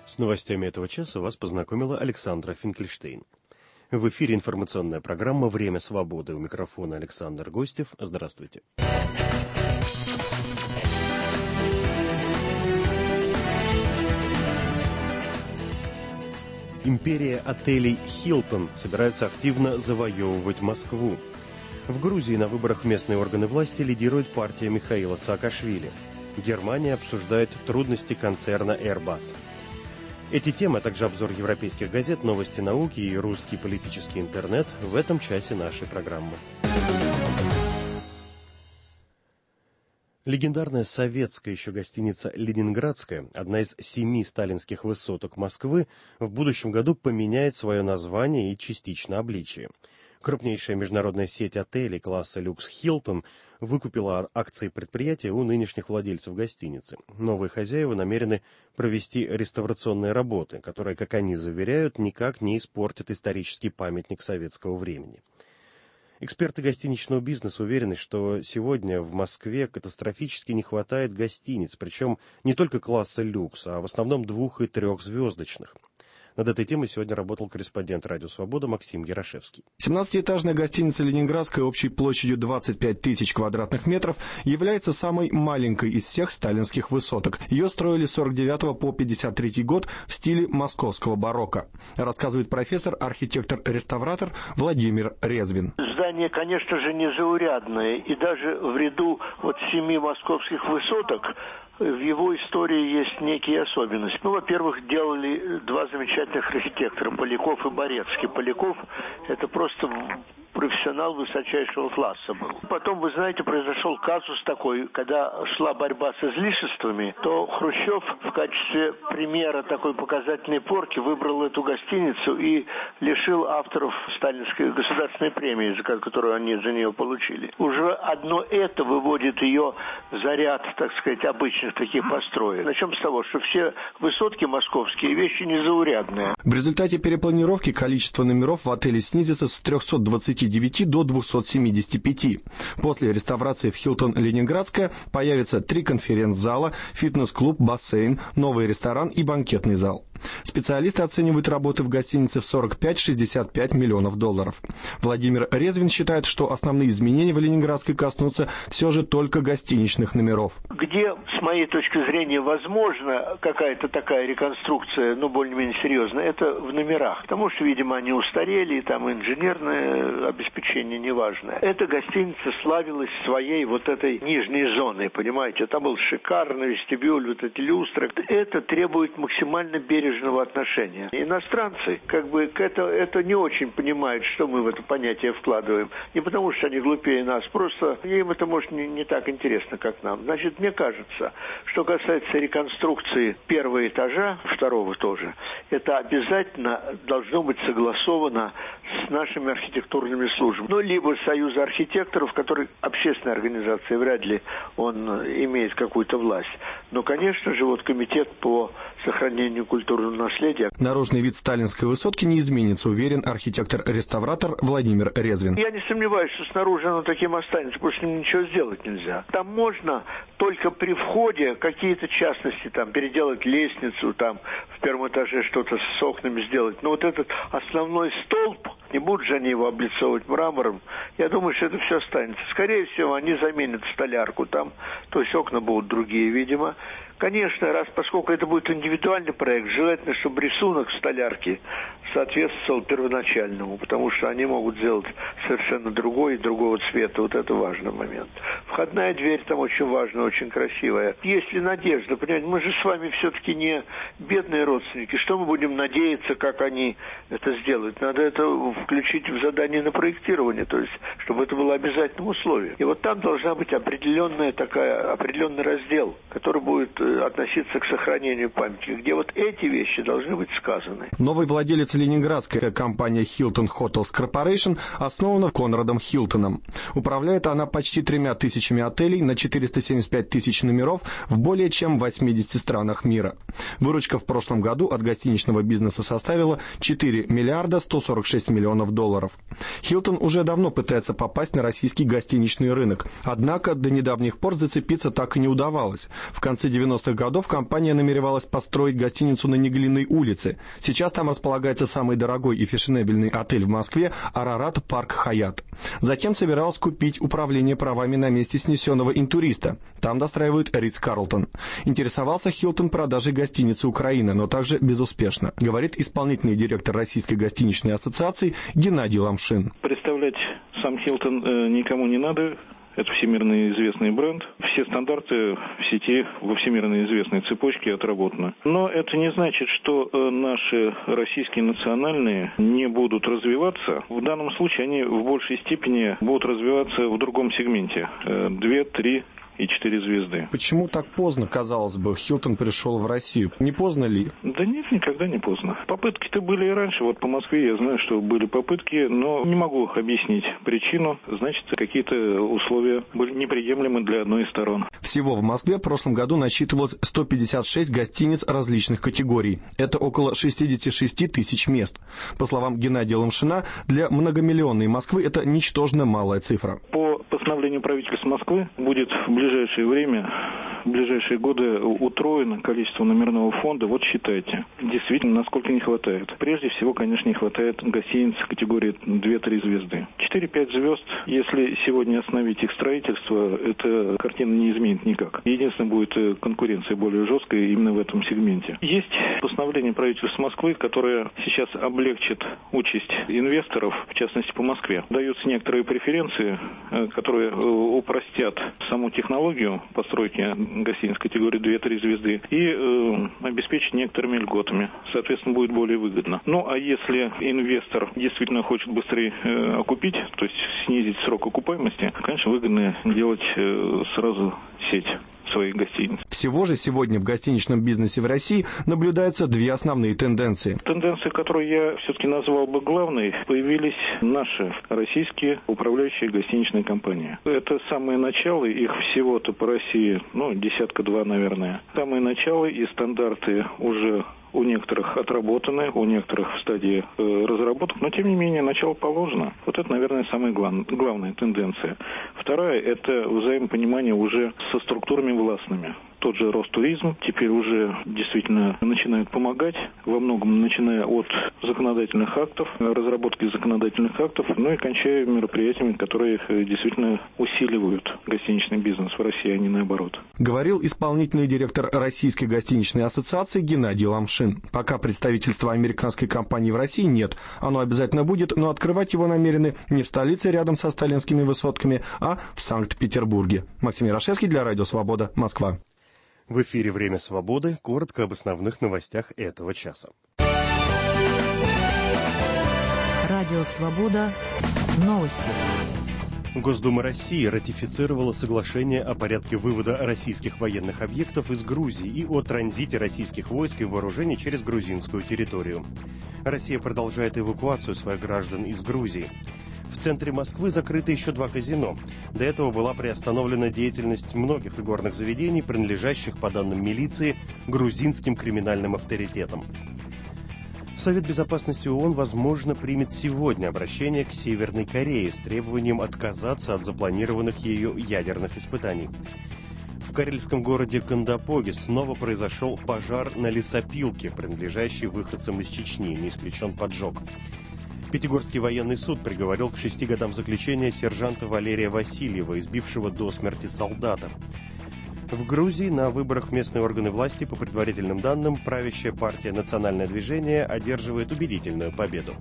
С новостями этого часа вас познакомила Александра Финкельштейн. В эфире информационная программа «Время свободы». У микрофона Александр Гостев. Здравствуйте. Империя отелей «Хилтон» собирается активно завоевывать Москву. В Грузии на выборах в местные органы власти лидирует партия Михаила Саакашвили. Германия обсуждает трудности концерна Airbus. Эти темы, а также обзор европейских газет, новости науки и русский политический интернет в этом часе нашей программы. Легендарная советская еще гостиница «Ленинградская», одна из 7 сталинских высоток Москвы, в будущем году поменяет свое название и частично обличие. Крупнейшая международная сеть отелей класса люкс «Хилтон» выкупила акции предприятия у нынешних владельцев гостиницы. Новые хозяева намерены провести реставрационные работы, которые, как они заверяют, никак не испортят исторический памятник советского времени. Эксперты гостиничного бизнеса уверены, что сегодня в Москве катастрофически не хватает гостиниц, причем не только класса люкс, а в основном 2- и 3-звездочных. Над этой темой сегодня работал корреспондент «Радио Свобода» Максим Ярошевский. 17-этажная гостиница «Ленинградская» общей площадью 25 тысяч квадратных метров является самой маленькой из всех сталинских высоток. Ее строили с 49 по 53 год в стиле московского барокко, рассказывает профессор-архитектор-реставратор Владимир Резвин. Здание, конечно же, незаурядное, и даже в ряду 7 московских высоток в его истории есть некие особенности. Во-первых, делали 2 замечательных архитектора, Поляков и Борецкий. Поляков – это просто профессионал высочайшего класса был. Потом, вы знаете, произошел казус такой, когда шла борьба с излишествами, то Хрущев в качестве примера такой показательной порки выбрал эту гостиницу и лишил авторов сталинской государственной премии, которую они за нее получили. Уже одно это выводит ее за ряд, так сказать, обычных таких построек. Начнем с того, что все высотки московские вещи незаурядные. В результате перепланировки количество номеров в отеле снизится с 329 до 275. После реставрации в «Хилтон Ленинградская» появится 3 конференц-зала, фитнес-клуб, бассейн, новый ресторан и банкетный зал. Специалисты оценивают работы в гостинице в 45-65 миллионов долларов. Владимир Резвин считает, что основные изменения в Ленинградской коснутся все же только гостиничных номеров. Где, с моей точки зрения, возможно какая-то такая реконструкция, более-менее серьезная, это в номерах. Потому что, видимо, они устарели, и там инженерное обеспечение неважное. Эта гостиница славилась своей этой нижней зоной, понимаете? Там был шикарный вестибюль, эти люстры. Это требует максимально бережного отношения. Иностранцы это не очень понимают, что мы в это понятие вкладываем. Не потому, что они глупее нас, просто им это, может, не так интересно, как нам. Значит, мне кажется, что касается реконструкции 1-го этажа, 2-го тоже, это обязательно должно быть согласовано с нашими архитектурными службами. Либо Союза архитекторов, который общественная организация, вряд ли он имеет какую-то власть. Но, конечно же, комитет по сохранению культурного наследия. Наружный вид сталинской высотки не изменится, уверен архитектор-реставратор Владимир Резвин. Я не сомневаюсь, что снаружи оно таким останется, потому что ничего сделать нельзя. Там можно только при входе какие-то частности, переделать лестницу, в 1-м этаже что-то с окнами сделать. Но этот основной столб, не будут же они его облицовывать мрамором, я думаю, что это все останется. Скорее всего, они заменят столярку там, то есть окна будут другие, видимо. Конечно, поскольку это будет индивидуальный проект, желательно, чтобы рисунок столярки соответствовал первоначальному, потому что они могут сделать совершенно другой, другого цвета. Это важный момент. Входная дверь там очень важная, очень красивая. Есть ли надежда, понимаете, мы же с вами все-таки не бедные родственники. Что мы будем надеяться, как они это сделают? Надо это включить в задание на проектирование, то есть, чтобы это было обязательным условием. И там должна быть определенный раздел, который будет относиться к сохранению памяти, где эти вещи должны быть сказаны. Новый владелец ленинградская компания Hilton Hotels Corporation основана Конрадом Хилтоном. Управляет она почти 3000 отелей на 475 тысяч номеров в более чем 80 странах мира. Выручка в прошлом году от гостиничного бизнеса составила 4 миллиарда 146 миллионов долларов. Hilton уже давно пытается попасть на российский гостиничный рынок, однако до недавних пор зацепиться так и не удавалось. В конце 90-х годов компания намеревалась построить гостиницу на Неглинной улице. Сейчас там располагается самый дорогой и фешенебельный отель в Москве «Арарат Парк Хаят». Затем собиралась купить управление правами на месте снесенного интуриста. Там достраивают Ритц-Карлтон. Интересовался Hilton продажей гостиницы «Украина», но также безуспешно, говорит исполнительный директор Российской гостиничной ассоциации Геннадий Ламшин. Представлять сам Hilton никому не надо. Это всемирно известный бренд. Все стандарты в сети во всемирно известной цепочке отработаны. Но это не значит, что наши российские национальные не будут развиваться. В данном случае они в большей степени будут развиваться в другом сегменте. 2, 3 и 4 звезды. Почему так поздно, казалось бы, Hilton пришел в Россию? Не поздно ли? Да нет, никогда не поздно. Попытки-то были и раньше. Вот по Москве я знаю, что были попытки, но не могу объяснить причину. Значит, какие-то условия были неприемлемы для одной из сторон. Всего в Москве в прошлом году насчитывалось 156 гостиниц различных категорий. Это около 66 тысяч мест. По словам Геннадия Ламшина, для многомиллионной Москвы это ничтожно малая цифра. По постановлению правительства Москвы будет в ближайшее время, в ближайшие годы утроено количество номерного фонда. Вот считайте, действительно, насколько не хватает. Прежде всего, конечно, не хватает гостиниц категории 2-3 звезды. 4-5 звезд, если сегодня остановить их строительство, эта картина не изменит никак. Единственное, будет конкуренция более жесткая именно в этом сегменте. Есть постановление правительства Москвы, которое сейчас облегчит участь инвесторов, в частности по Москве. Даются некоторые преференции, которые упростят саму технологию постройки гостиниц категории 2-3 звезды и обеспечить некоторыми льготами. Соответственно, будет более выгодно. Ну, а если инвестор действительно хочет быстрее окупить, то есть снизить срок окупаемости, конечно, выгодно делать сразу сеть своих гостиниц. Всего же сегодня в гостиничном бизнесе в России наблюдаются две основные тенденции. Тенденции, которые я все-таки назвал бы главной, появились наши российские управляющие гостиничные компании. Это самое начало, их всего-то по России, десятка-два, наверное. Самое начало и стандарты уже у некоторых отработаны, у некоторых в стадии разработок, но тем не менее начало положено. Вот это, наверное, самая главная тенденция. Вторая – это взаимопонимание уже со структурами властными. Тот же Ростуризм теперь уже действительно начинает помогать, во многом начиная от законодательных актов, разработки законодательных актов, и кончая мероприятиями, которые действительно усиливают гостиничный бизнес в России, а не наоборот. Говорил исполнительный директор Российской гостиничной ассоциации Геннадий Ламшин. Пока представительства американской компании в России нет. Оно обязательно будет, но открывать его намерены не в столице рядом со сталинскими высотками, а в Санкт-Петербурге. Максим Ярошевский для Радио Свобода, Москва. В эфире «Время свободы». Коротко об основных новостях этого часа. Радио Свобода. Новости. Госдума России ратифицировала соглашение о порядке вывода российских военных объектов из Грузии и о транзите российских войск и вооружений через грузинскую территорию. Россия продолжает эвакуацию своих граждан из Грузии. В центре Москвы закрыты еще 2 казино. До этого была приостановлена деятельность многих игорных заведений, принадлежащих, по данным милиции, грузинским криминальным авторитетам. Совет безопасности ООН, возможно, примет сегодня обращение к Северной Корее с требованием отказаться от запланированных ею ядерных испытаний. В карельском городе Кандапоге снова произошел пожар на лесопилке, принадлежащей выходцам из Чечни, не исключен поджог. Пятигорский военный суд приговорил к 6 годам заключения сержанта Валерия Васильева, избившего до смерти солдата. В Грузии на выборах в местные органы власти, по предварительным данным, правящая партия «Национальное движение» одерживает убедительную победу.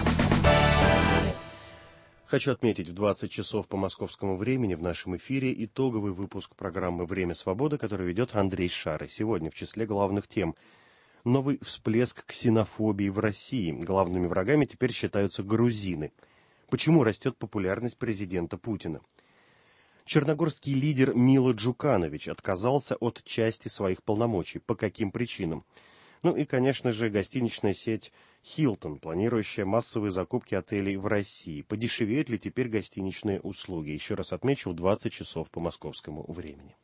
Хочу отметить, в 20 часов по московскому времени в нашем эфире итоговый выпуск программы «Время свободы», который ведет Андрей Шары. Сегодня в числе главных тем: новый всплеск ксенофобии в России. Главными врагами теперь считаются грузины. Почему растет популярность президента Путина? Черногорский лидер Мило Джуканович отказался от части своих полномочий. По каким причинам? Ну и, конечно же, гостиничная сеть Hilton, планирующая массовые закупки отелей в России. Подешевеют ли теперь гостиничные услуги? Еще раз отмечу, в 20 часов по московскому времени.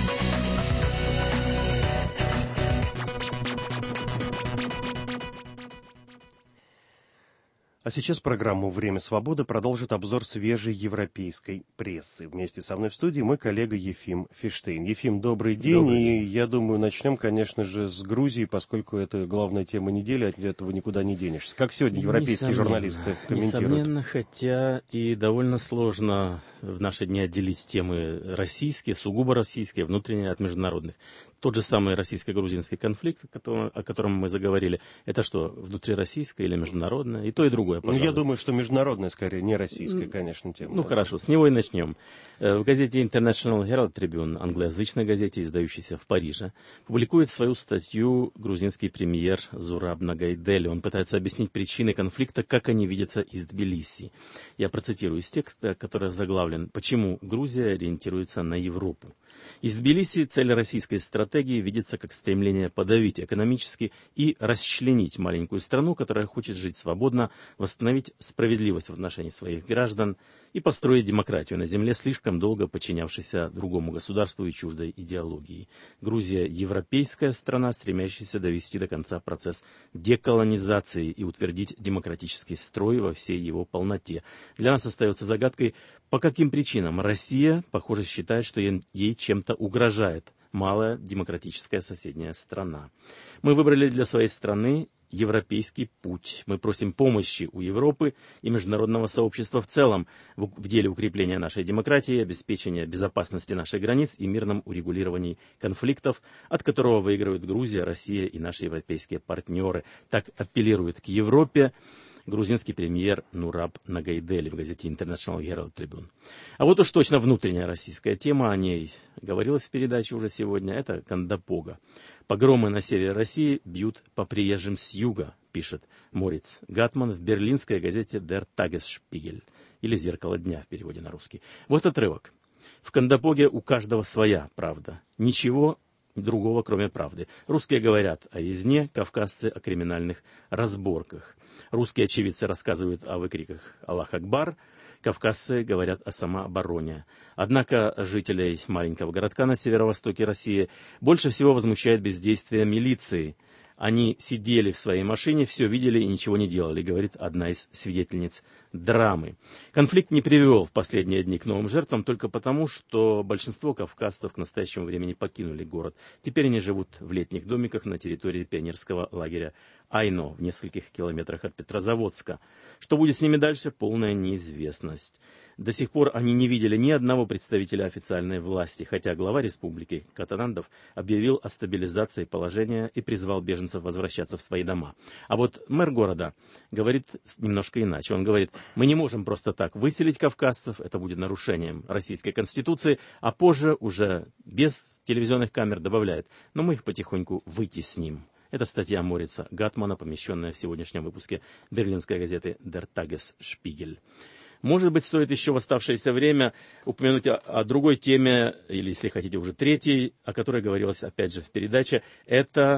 А сейчас программу «Время свободы» продолжит обзор свежей европейской прессы. Вместе со мной в студии мой коллега Ефим Фиштейн. Ефим, добрый день. Добрый день. И я думаю, начнем, конечно же, с Грузии, поскольку это главная тема недели, от этого никуда не денешься. Как сегодня европейские журналисты комментируют? Несомненно, хотя и довольно сложно в наши дни отделить темы российские, сугубо российские, внутренние от международных. Тот же самый российско-грузинский конфликт, о котором мы заговорили, это что, внутрироссийское или международное? И то, и другое, пожалуй. Я думаю, что международная, скорее, не российская, конечно, тема. Ну, хорошо, с него и начнем. В газете International Herald Tribune, англоязычной газете, издающейся в Париже, публикует свою статью грузинский премьер Зураб Нагайдели. Он пытается объяснить причины конфликта, как они видятся из Тбилиси. Я процитирую из текста, который заглавлен «Почему Грузия ориентируется на Европу». Из Тбилиси цель российской стратегии видится как стремление подавить экономически и расчленить маленькую страну, которая хочет жить свободно, восстановить справедливость в отношении своих граждан и построить демократию на земле, слишком долго подчинявшейся другому государству и чуждой идеологии. Грузия – европейская страна, стремящаяся довести до конца процесс деколонизации и утвердить демократический строй во всей его полноте. Для нас остается загадкой, по каким причинам Россия, похоже, считает, что ей чем-то угрожает малая демократическая соседняя страна. Мы выбрали для своей страны европейский путь. Мы просим помощи у Европы и международного сообщества в целом в деле укрепления нашей демократии, обеспечения безопасности наших границ и мирном урегулировании конфликтов, от которого выигрывают Грузия, Россия и наши европейские партнеры. Так апеллирует к Европе грузинский премьер Нураб Нагайдели в газете International Herald Tribune. А вот уж точно внутренняя российская тема, о ней говорилось в передаче уже сегодня, это Кандапога. Погромы на севере России бьют по приезжим с юга, пишет Мориц Гатман в берлинской газете Der Tagesspiegel, или «Зеркало дня» в переводе на русский. Вот отрывок. В Кандапоге у каждого своя правда. Ничего другого, кроме правды. Русские говорят о резне, кавказцы о криминальных разборках. Русские очевидцы рассказывают о выкриках «Аллах Акбар», кавказцы говорят о самообороне. Однако жителей маленького городка на северо-востоке России больше всего возмущает бездействие милиции. Они сидели в своей машине, все видели и ничего не делали, говорит одна из свидетельниц драмы. Конфликт не привел в последние дни к новым жертвам только потому, что большинство кавказцев к настоящему времени покинули город. Теперь они живут в летних домиках на территории пионерского лагеря Айно в нескольких километрах от Петрозаводска. Что будет с ними дальше, полная неизвестность. До сих пор они не видели ни одного представителя официальной власти, хотя глава республики Катанандов объявил о стабилизации положения и призвал беженцев возвращаться в свои дома. А вот мэр города говорит немножко иначе. Он говорит, мы не можем просто так выселить кавказцев, это будет нарушением российской конституции, а позже уже без телевизионных камер добавляет, но мы их потихоньку вытесним. Это статья Морица Гатмана, помещенная в сегодняшнем выпуске берлинской газеты Der Tagesspiegel. Может быть, стоит еще в оставшееся время упомянуть о другой теме, или, если хотите, уже третьей, о которой говорилось, опять же, в передаче. Это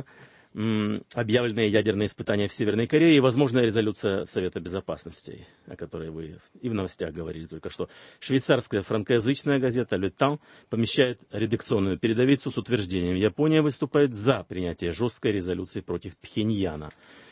объявленные ядерные испытания в Северной Корее и возможная резолюция Совета Безопасности, о которой вы и в новостях говорили только что. Швейцарская франкоязычная газета «Le Temps» помещает редакционную передовицу с утверждением: Япония выступает за принятие жесткой резолюции против Пхеньяна.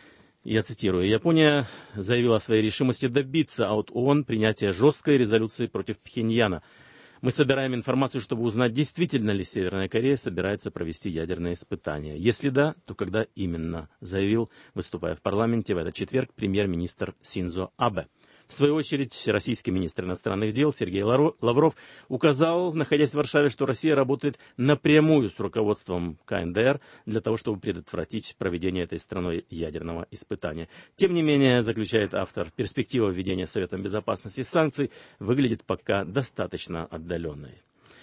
Я цитирую. Япония заявила о своей решимости добиться от ООН принятия жесткой резолюции против Пхеньяна. Мы собираем информацию, чтобы узнать, действительно ли Северная Корея собирается провести ядерные испытания. Если да, то когда именно, заявил, выступая в парламенте в этот четверг, премьер-министр Синдзо Абе. В свою очередь, российский министр иностранных дел Сергей Лавров указал, находясь в Варшаве, что Россия работает напрямую с руководством КНДР для того, чтобы предотвратить проведение этой страной ядерного испытания. Тем не менее, заключает автор, перспектива введения Советом Безопасности санкций выглядит пока достаточно отдаленной.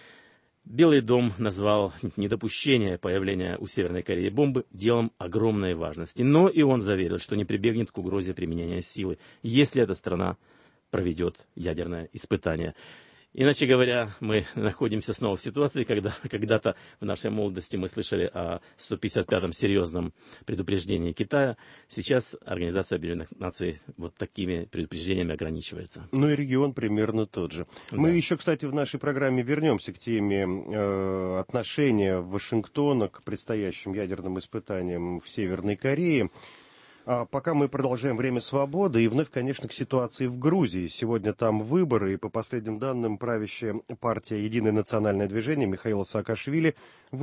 Белый дом назвал недопущение появления у Северной Кореи бомбы делом огромной важности. Но и он заверил, что не прибегнет к угрозе применения силы, если эта страна проведет ядерное испытание. Иначе говоря, мы находимся снова в ситуации, когда когда-то в нашей молодости мы слышали о 155-м серьезном предупреждении Китая. Сейчас Организация Объединенных Наций вот такими предупреждениями ограничивается. Ну и регион примерно тот же. Да. Мы еще, кстати, в нашей программе вернемся к теме отношения Вашингтона к предстоящим ядерным испытаниям в Северной Корее. А пока мы продолжаем время свободы и вновь, конечно, к ситуации в Грузии. Сегодня там выборы, и по последним данным правящая партия «Единое национальное движение» Михаила Саакашвили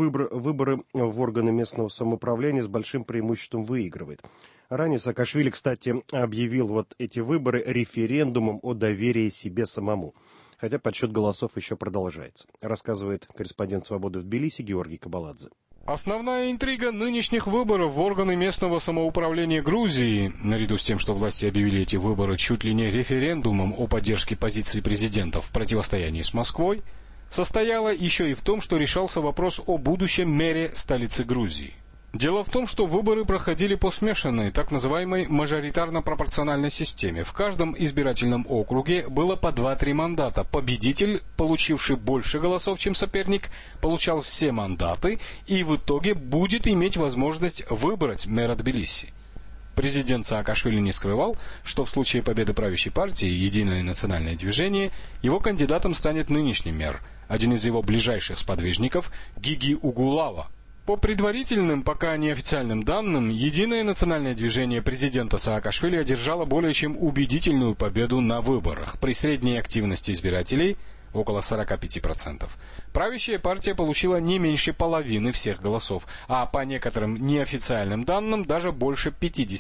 выборы в органы местного самоуправления с большим преимуществом выигрывает. Ранее Саакашвили, кстати, объявил вот эти выборы референдумом о доверии себе самому. Хотя подсчет голосов еще продолжается. Рассказывает корреспондент «Свободы» в Тбилиси Георгий Кабаладзе. Основная интрига нынешних выборов в органы местного самоуправления Грузии, наряду с тем, что власти объявили эти выборы чуть ли не референдумом о поддержке позиции президента в противостоянии с Москвой, состояла еще и в том, что решался вопрос о будущем мэре столицы Грузии. Дело в том, что выборы проходили по смешанной, так называемой мажоритарно-пропорциональной системе. В каждом избирательном округе было по 2-3 мандата. Победитель, получивший больше голосов, чем соперник, получал все мандаты и в итоге будет иметь возможность выбрать мэра Тбилиси. Президент Саакашвили не скрывал, что в случае победы правящей партии «Единое национальное движение» его кандидатом станет нынешний мэр, один из его ближайших сподвижников Гиги Угулава. По предварительным, пока неофициальным данным, Единое национальное движение президента Саакашвили одержало более чем убедительную победу на выборах. При средней активности избирателей около 45%. Правящая партия получила не меньше половины всех голосов, а по некоторым неофициальным данным даже больше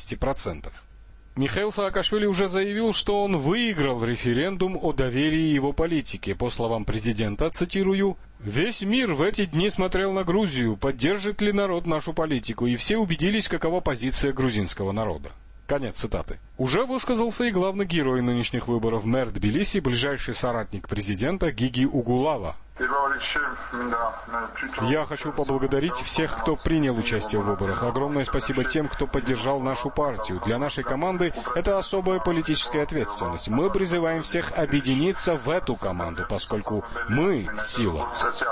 50%. Михаил Саакашвили уже заявил, что он выиграл референдум о доверии его политике. По словам президента, цитирую, «Весь мир в эти дни смотрел на Грузию, поддержит ли народ нашу политику, и все убедились, какова позиция грузинского народа». Конец цитаты. Уже высказался и главный герой нынешних выборов, мэр Тбилиси, ближайший соратник президента Гиги Угулава. Я хочу поблагодарить всех, кто принял участие в выборах. Огромное спасибо тем, кто поддержал нашу партию. Для нашей команды это особая политическая ответственность. Мы призываем всех объединиться в эту команду, поскольку мы — сила.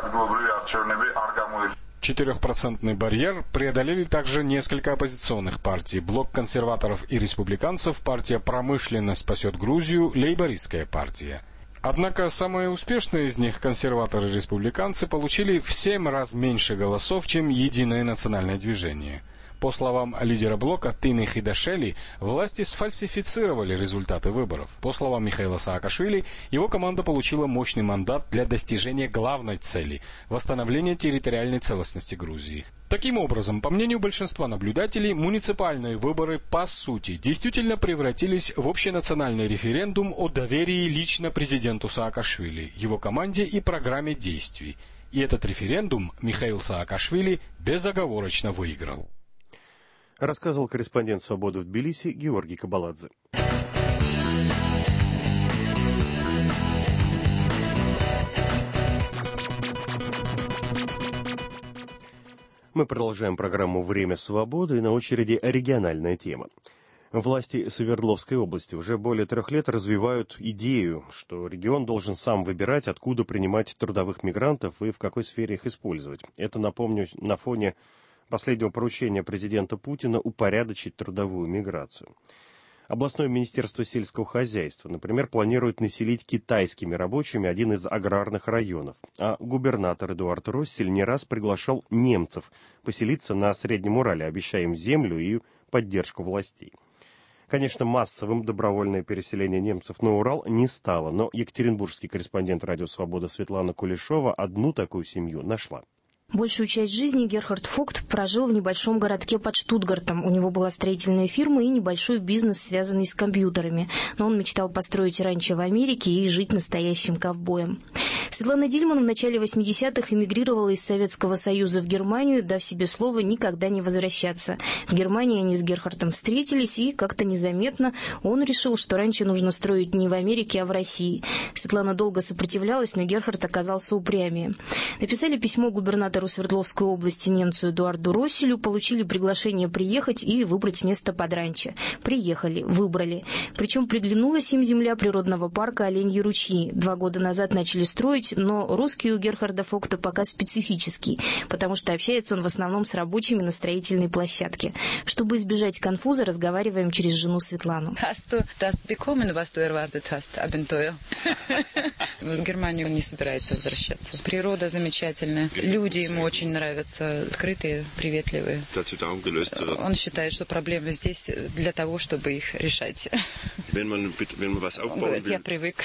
4% барьер преодолели также несколько оппозиционных партий. Блок консерваторов и республиканцев, партия «Промышленность спасет Грузию», лейбористская партия. Однако самые успешные из них, консерваторы и республиканцы, получили в 7 раз меньше голосов, чем Единое национальное движение. По словам лидера блока Тины Хидашели, власти сфальсифицировали результаты выборов. По словам Михаила Саакашвили, его команда получила мощный мандат для достижения главной цели – восстановления территориальной целостности Грузии. Таким образом, по мнению большинства наблюдателей, муниципальные выборы, по сути, действительно превратились в общенациональный референдум о доверии лично президенту Саакашвили, его команде и программе действий. И этот референдум Михаил Саакашвили безоговорочно выиграл. Рассказывал корреспондент «Свободы» в Тбилиси Георгий Кабаладзе. Мы продолжаем программу «Время свободы», и на очереди региональная тема. Власти Свердловской области уже более 3 лет развивают идею, что регион должен сам выбирать, откуда принимать трудовых мигрантов и в какой сфере их использовать. Это, напомню, на фоне последнего поручения президента Путина упорядочить трудовую миграцию. Областное министерство сельского хозяйства, например, планирует населить китайскими рабочими один из аграрных районов, а губернатор Эдуард Россель не раз приглашал немцев поселиться на Среднем Урале, обещая им землю и поддержку властей. Конечно, массовым добровольное переселение немцев на Урал не стало, но екатеринбургский корреспондент «Радио Свобода» Светлана Кулешова одну такую семью нашла. Большую часть жизни Герхард Фогт прожил в небольшом городке под Штутгартом. У него была строительная фирма и небольшой бизнес, связанный с компьютерами. Но он мечтал построить ранчо в Америке и жить настоящим ковбоем. Светлана Дильман в начале 80-х эмигрировала из Советского Союза в Германию, дав себе слово никогда не возвращаться. В Германии они с Герхардом встретились, и как-то незаметно он решил, что раньше нужно строить не в Америке, а в России. Светлана долго сопротивлялась, но Герхард оказался упрямее. Написали письмо губернатору Свердловской области немцу Эдуарду Росселю, получили приглашение приехать и выбрать место под ранчо. Приехали, выбрали. Причем приглянулась им земля природного парка Оленьи ручьи. 2 года назад начали строить, но русский у Герхарда Фогта пока специфический, потому что общается он в основном с рабочими на строительной площадке. Чтобы избежать конфуза, разговариваем через жену Светлану. В Германию он не собирается возвращаться. Природа замечательная. Люди ему очень нравятся. Открытые, приветливые. Он считает, что проблемы здесь для того, чтобы их решать. Он говорит, я привык.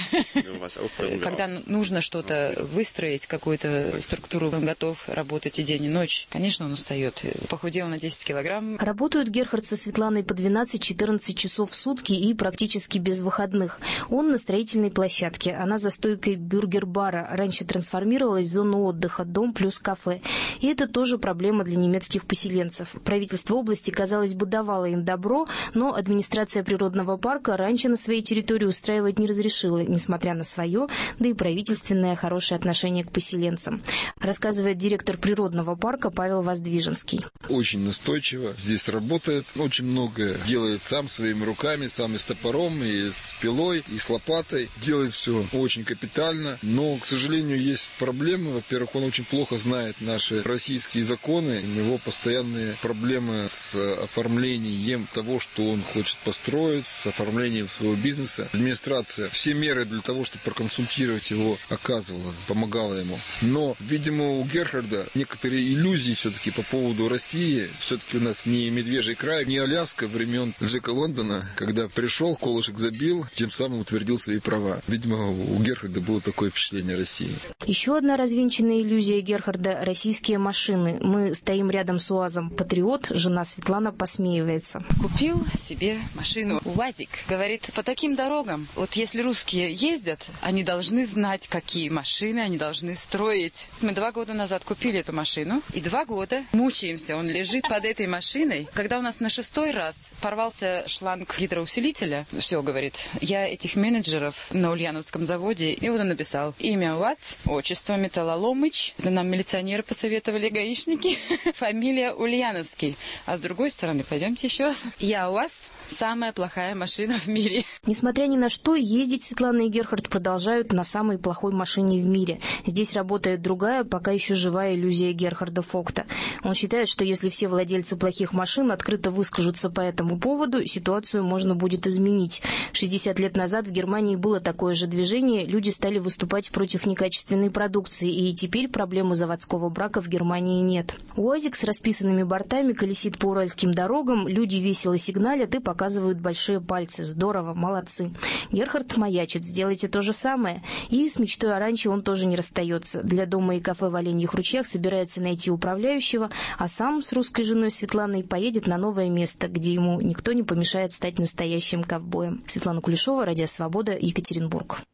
Когда нужно что-то выстроить, какую-то структуру, он готов работать и день, и ночь. Конечно, он устает. Похудел на 10 килограмм. Работают Герхард со Светланой по 12-14 часов в сутки и практически без выходных. Он на строительной площадке. Она за стойкой бюргер-бара. Раньше трансформировалась в зону отдыха, дом плюс кафе. И это тоже проблема для немецких поселенцев. Правительство области, казалось бы, давало им добро, но администрация природного парка раньше на своей территории устраивать не разрешила, несмотря на свое, да и правительственное хорошее отношение к поселенцам. Рассказывает директор природного парка Павел Воздвиженский. Очень настойчиво здесь работает, очень многое делает сам своими руками, сам и с топором, и с пилой, и с лопатой. Делает все очень капитально, но, к сожалению, есть проблемы. Во-первых, он очень плохо знает наши российские законы. У него постоянные проблемы с оформлением того, что он хочет построить, с оформлением своего бизнеса. Администрация все меры для того, чтобы проконсультировать его, оказывала, помогала ему. Но, видимо, у Герхарда некоторые иллюзии все-таки по поводу России. Все-таки у нас не Медвежий край, не Аляска времен Джека Лондона, когда пришел, колышек забил, тем самым утвердил свои права. Видимо, у Герхарда было такое впечатление о России. Еще одна развенчанная иллюзия Герхарда – российские машины. Мы стоим рядом с УАЗом «Патриот», жена Светлана посмеивается. Купил себе машину УАЗик. Говорит, по таким дорогам, вот если русские ездят, они должны знать, какие машины они должны строить. Мы 2 года назад купили эту машину, и 2 года мучаемся. Он лежит под этой машиной. Когда у нас на 6-й раз порвался шланг гидроусилителя, все, говорит, я этих менеджеров на Ульяновском заводе, и вот он написал имя УАЗ, отчество Металлоломыч, это нам милиционеры посоветовали, гаишники, фамилия Ульяновский. А с другой стороны, пойдемте еще. Я УАЗ, самая плохая машина в мире. Несмотря ни на что, ездить Светлана и Герхард продолжают на самой плохой машине в мире. Здесь работает другая, пока еще живая иллюзия Герхарда Фогта. Он считает, что если все владельцы плохих машин открыто выскажутся по этому поводу, ситуацию можно будет изменить. 60 лет назад в Германии было такое же движение, люди стали выступать против некачественной продукции, и теперь проблемы заводского брака в Германии нет. УАЗик с расписанными бортами колесит по уральским дорогам, люди весело сигналят и показывают большие пальцы. Здорово, молодцы. Герхард маячит, сделайте то же самое. И с мечтой о ранчо он тоже не расстается. Для дома и кафе в Оленьих ручьях собирается найти управляющего, а сам с русской женой Светланой поедет на новое место, где ему никто не помешает стать настоящим ковбоем. Светлана Кулешова, Радио Свобода, Екатеринбург.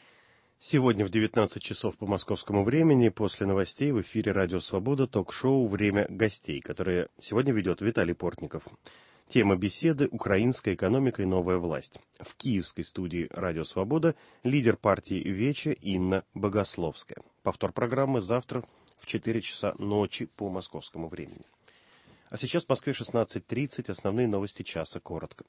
Сегодня в 19 часов по московскому времени после новостей в эфире Радио Свобода ток-шоу «Время гостей», которое сегодня ведет Виталий Портников. Тема беседы «Украинская экономика и новая власть». В киевской студии «Радио Свобода» лидер партии «Вече» Инна Богословская. Повтор программы завтра в 4 часа ночи по московскому времени. А сейчас в Москве 16:30. Основные новости часа коротко.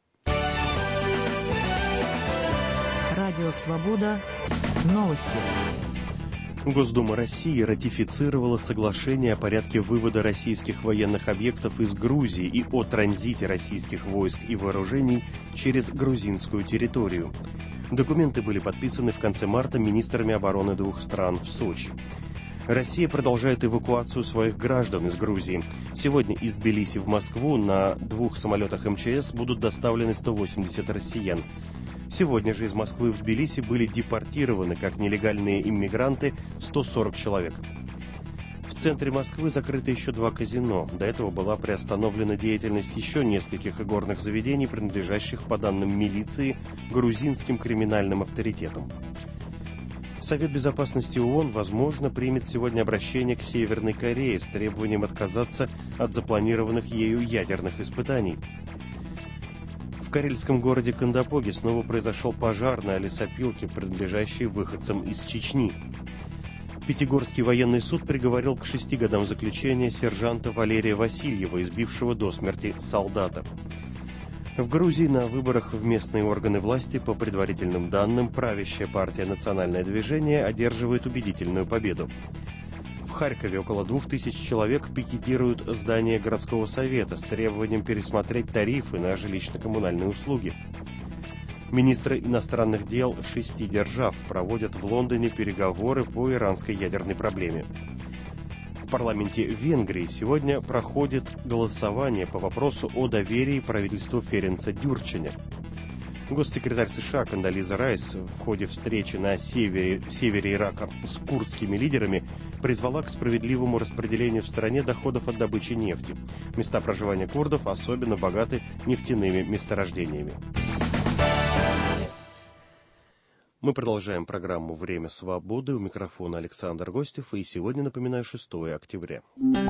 Радио Свобода. Новости. Госдума России ратифицировала соглашение о порядке вывода российских военных объектов из Грузии и о транзите российских войск и вооружений через грузинскую территорию. Документы были подписаны в конце марта министрами обороны 2 стран в Сочи. Россия продолжает эвакуацию своих граждан из Грузии. Сегодня из Тбилиси в Москву на 2 самолетах МЧС будут доставлены 180 россиян. Сегодня же из Москвы в Тбилиси были депортированы как нелегальные иммигранты 140 человек. В центре Москвы закрыты еще 2 казино. До этого была приостановлена деятельность еще нескольких игорных заведений, принадлежащих, по данным милиции, грузинским криминальным авторитетам. Совет Безопасности ООН, возможно, примет сегодня обращение к Северной Корее с требованием отказаться от запланированных ею ядерных испытаний. В карельском городе Кандапоге снова произошел пожар на лесопилке, принадлежащей выходцам из Чечни. Пятигорский военный суд приговорил к 6 годам заключения сержанта Валерия Васильева, избившего до смерти солдата. В Грузии на выборах в местные органы власти, по предварительным данным, правящая партия «Национальное движение» одерживает убедительную победу. В Харькове около 2000 человек пикетируют здание городского совета с требованием пересмотреть тарифы на жилищно-коммунальные услуги. Министры иностранных дел 6 держав проводят в Лондоне переговоры по иранской ядерной проблеме. В парламенте Венгрии сегодня проходит голосование по вопросу о доверии правительству Ференца Дюрченя. Госсекретарь США Кондолиза Райс в ходе встречи на севере Ирака с курдскими лидерами призвала к справедливому распределению в стране доходов от добычи нефти. Места проживания курдов особенно богаты нефтяными месторождениями. Мы продолжаем программу «Время свободы». У микрофона Александр Гостев. И сегодня, напоминаю, 6 октября.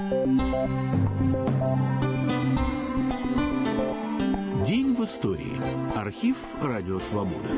День в истории. Архив «Радио Свобода».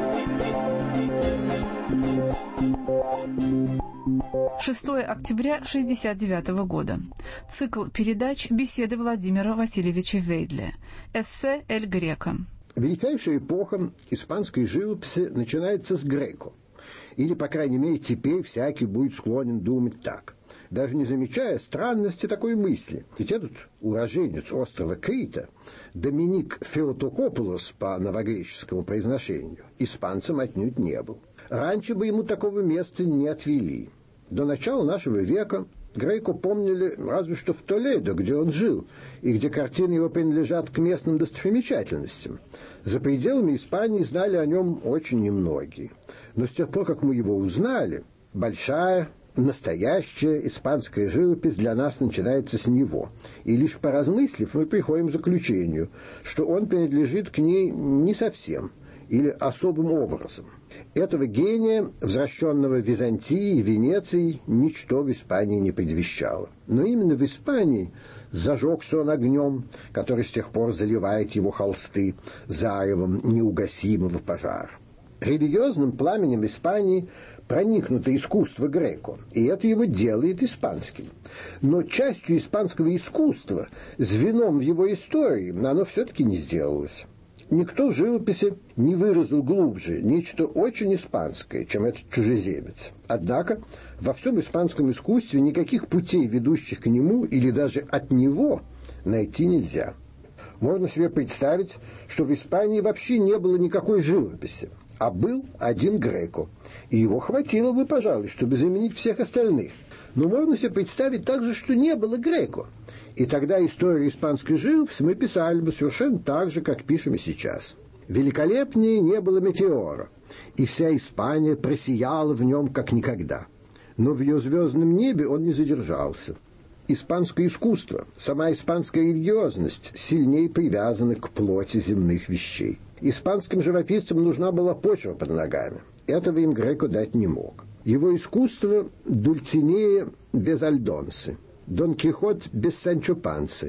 6 октября 1969 года. Цикл передач «Беседы Владимира Васильевича Вейдля». Эссе «Эль Греко». Величайшая эпоха испанской живописи начинается с Греко. Или, по крайней мере, теперь всякий будет склонен думать так, даже не замечая странности такой мысли. Ведь этот уроженец острова Крита, Доминик Феотокопулос по новогреческому произношению, испанцем отнюдь не был. Раньше бы ему такого места не отвели. До начала нашего века Греко помнили разве что в Толедо, где он жил, и где картины его принадлежат к местным достопримечательностям. За пределами Испании знали о нем очень немногие. Но с тех пор, как мы его узнали, большая, настоящая испанская живопись для нас начинается с него. И лишь поразмыслив, мы приходим к заключению, что он принадлежит к ней не совсем или особым образом. Этого гения, возвращенного в Византии и Венеции, ничто в Испании не предвещало. Но именно в Испании зажегся он огнем, который с тех пор заливает его холсты заревом неугасимого пожара. Религиозным пламенем Испании проникнуто искусство Греко, и это его делает испанским. Но частью испанского искусства, звеном в его истории, оно все-таки не сделалось. Никто в живописи не выразил глубже нечто очень испанское, чем этот чужеземец. Однако во всем испанском искусстве никаких путей, ведущих к нему или даже от него, найти нельзя. Можно себе представить, что в Испании вообще не было никакой живописи, а был один Греко, и его хватило бы, пожалуй, чтобы заменить всех остальных. Но можно себе представить также, что не было Греко. И тогда историю испанской живописи мы писали бы совершенно так же, как пишем и сейчас. Великолепнее не было метеора, и вся Испания просияла в нем как никогда. Но в ее звездном небе он не задержался. Испанское искусство, сама испанская религиозность сильнее привязаны к плоти земных вещей. Испанским живописцам нужна была почва под ногами. Этого им Греко дать не мог. Его искусство Дульцинея без Альдонсы, Дон Кихот без Санчо Пансы.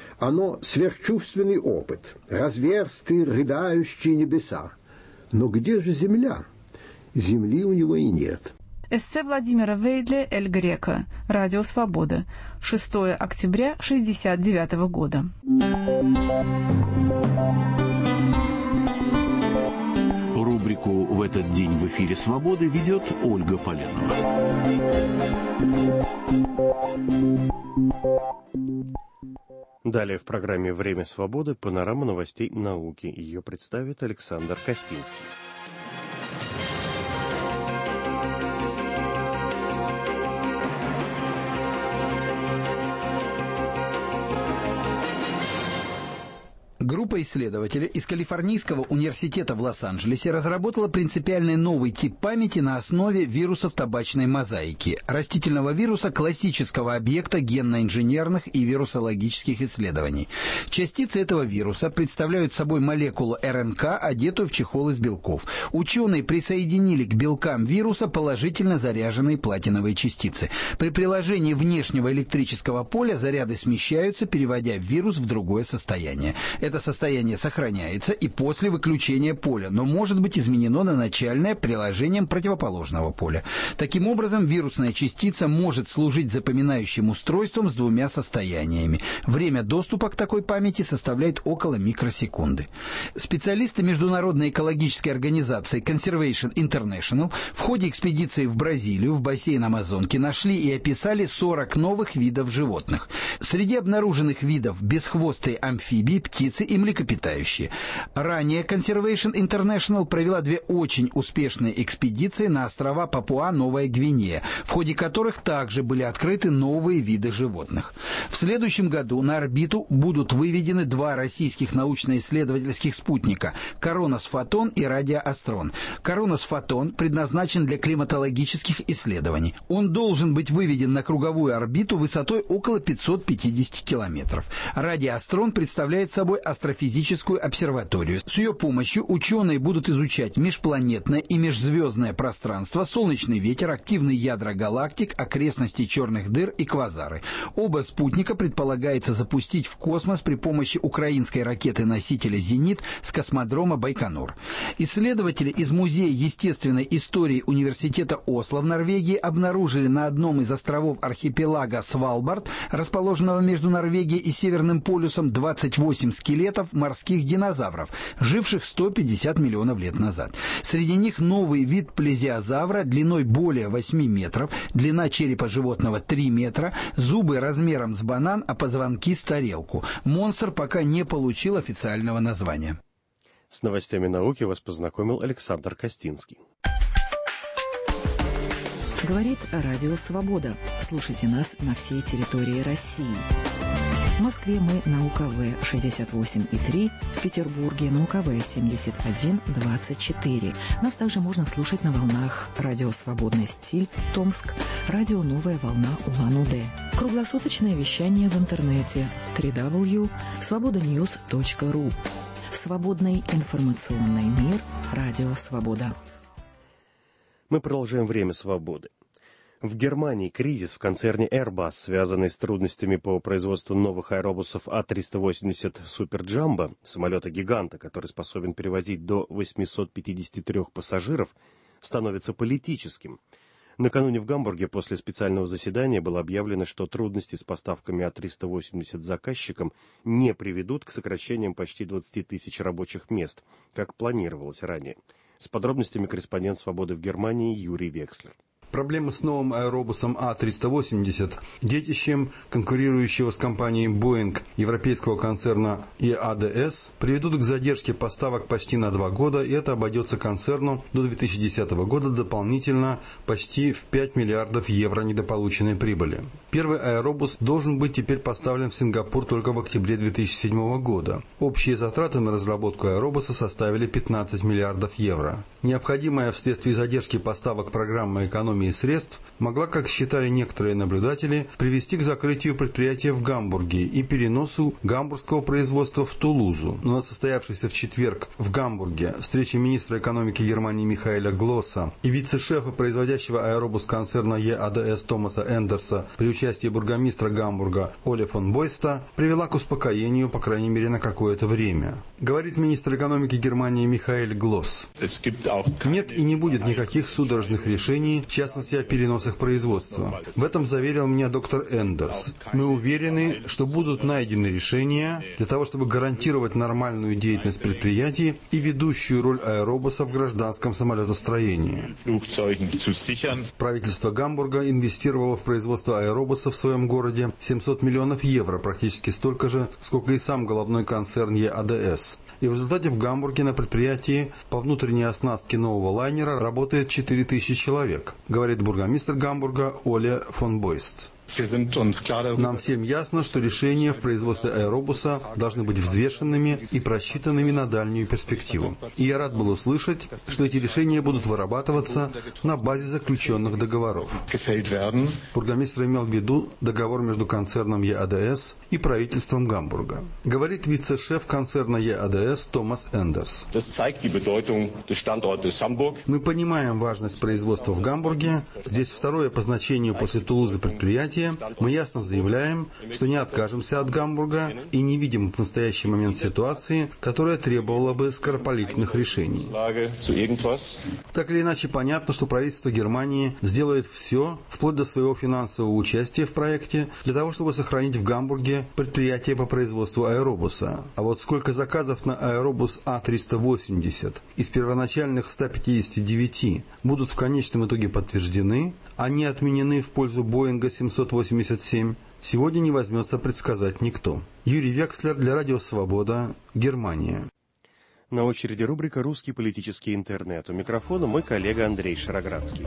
Оно сверхчувственный опыт, разверстые, рыдающие небеса. Но где же земля? Земли у него и нет. Эссе Владимира Вейдля «Эль Греко». Радио Свобода. 6 октября 1969 года. Рубрику «В этот день в эфире Свободы» ведет Ольга Поленова. Далее в программе «Время свободы» панорама новостей науки. Ее представит Александр Костинский. Группа исследователей из Калифорнийского университета в Лос-Анджелесе разработала принципиально новый тип памяти на основе вирусов табачной мозаики, растительного вируса классического объекта генно-инженерных и вирусологических исследований. Частицы этого вируса представляют собой молекулу РНК, одетую в чехол из белков. Ученые присоединили к белкам вируса положительно заряженные платиновые частицы. При приложении внешнего электрического поля заряды смещаются, переводя вирус в другое состояние. Это состояние сохраняется и после выключения поля, но может быть изменено на начальное приложением противоположного поля. Таким образом, вирусная частица может служить запоминающим устройством с двумя состояниями. Время доступа к такой памяти составляет около микросекунды. Специалисты Международной экологической организации Conservation International в ходе экспедиции в Бразилию, в бассейн Амазонки, нашли и описали 40 новых видов животных. Среди обнаруженных видов бесхвостые амфибии, птицы и млекопитающие. Ранее Conservation International провела 2 очень успешные экспедиции на острова Папуа-Новая Гвинея, в ходе которых также были открыты новые виды животных. В следующем году на орбиту будут выведены 2 российских научно-исследовательских спутника – Коронос-Фотон и Радио-Астрон. Коронос-Фотон предназначен для климатологических исследований. Он должен быть выведен на круговую орбиту высотой около 550 километров. Радио-Астрон представляет собой астрофизическую обсерваторию. С ее помощью ученые будут изучать межпланетное и межзвездное пространство, солнечный ветер, активные ядра галактик, окрестности черных дыр и квазары. Оба спутника предполагается запустить в космос при помощи украинской ракеты-носителя «Зенит» с космодрома Байконур. Исследователи из Музея естественной истории Университета Осло в Норвегии обнаружили на одном из островов архипелага Свалбард, расположенного между Норвегией и Северным полюсом, 28 скелетов морских динозавров, живших 150 миллионов лет назад. Среди них новый вид плезиозавра длиной более 8 метров, длина черепа животного 3 метра, зубы размером с банан, а позвонки с тарелку. Монстр пока не получил официального названия. С новостями науки вас познакомил Александр Костинский. Говорит Радио Свобода. Слушайте нас на всей территории России. В Москве мы на УКВ 68,3, в Петербурге на УКВ 71,24. Нас также можно слушать на волнах Радио Свободный стиль, Томск, Радио Новая волна Улан-Удэ. Круглосуточное вещание в интернете www.svobodanews.ru. Свободный информационный мир. Радио Свобода. Мы продолжаем время свободы. В Германии кризис в концерне Airbus, связанный с трудностями по производству новых аэробусов А380 Super Jumbo, самолета-гиганта, который способен перевозить до 853 пассажиров, становится политическим. Накануне в Гамбурге после специального заседания было объявлено, что трудности с поставками А380 заказчикам не приведут к сокращениям почти 20 тысяч рабочих мест, как планировалось ранее. С подробностями корреспондент «Свободы» в Германии Юрий Векслер. Проблемы с новым аэробусом А380, детищем конкурирующего с компанией Boeing европейского концерна EADS, приведут к задержке поставок почти на 2 года, и это обойдется концерну до 2010 года дополнительно почти в 5 миллиардов евро недополученной прибыли. Первый аэробус должен быть теперь поставлен в Сингапур только в октябре 2007 года. Общие затраты на разработку аэробуса составили 15 миллиардов евро. Необходимая вследствие задержки поставок программа экономии средств могла, как считали некоторые наблюдатели, привести к закрытию предприятия в Гамбурге и переносу гамбургского производства в Тулузу. Но на состоявшейся в четверг в Гамбурге встрече министра экономики Германии Михаэля Глосса и вице-шефа производящего аэробус концерна EADS Томаса Эндерса при участии бургомистра Гамбурга Оле фон Бойста привела к успокоению, по крайней мере, на какое-то время. Говорит министр экономики Германии Михаэль Глосс. Нет и не будет никаких судорожных решений, в частности о переносах производства. В этом заверил меня доктор Эндерс. Мы уверены, что будут найдены решения для того, чтобы гарантировать нормальную деятельность предприятий и ведущую роль аэробуса в гражданском самолетостроении. Правительство Гамбурга инвестировало в производство аэробуса в своем городе 700 миллионов евро, практически столько же, сколько и сам головной концерн EADS. И в результате в Гамбурге на предприятии по внутренней оснастке нового лайнера работает 4000 человек, говорит бургомистр Гамбурга Оле фон Бойст. Нам всем ясно, что решения в производстве аэробуса должны быть взвешенными и просчитанными на дальнюю перспективу. И я рад был услышать, что эти решения будут вырабатываться на базе заключенных договоров. Бургомистр имел в виду договор между концерном ЕАДС и правительством Гамбурга. Говорит вице-шеф концерна ЕАДС Томас Эндерс. Мы понимаем важность производства в Гамбурге. Здесь второе по значению после Тулузы предприятие. Мы ясно заявляем, что не откажемся от Гамбурга и не видим в настоящий момент ситуации, которая требовала бы скоропалительных решений. Так или иначе, понятно, что правительство Германии сделает все, вплоть до своего финансового участия в проекте, для того, чтобы сохранить в Гамбурге предприятие по производству аэробуса. А вот сколько заказов на аэробус А380 из первоначальных 159 будут в конечном итоге подтверждены, а не отменены в пользу Боинга 787, сегодня не возьмется предсказать никто. Юрий Векслер для Радио Свобода, Германия. На очереди рубрика «Русский политический интернет». У микрофона мой коллега Андрей Шароградский.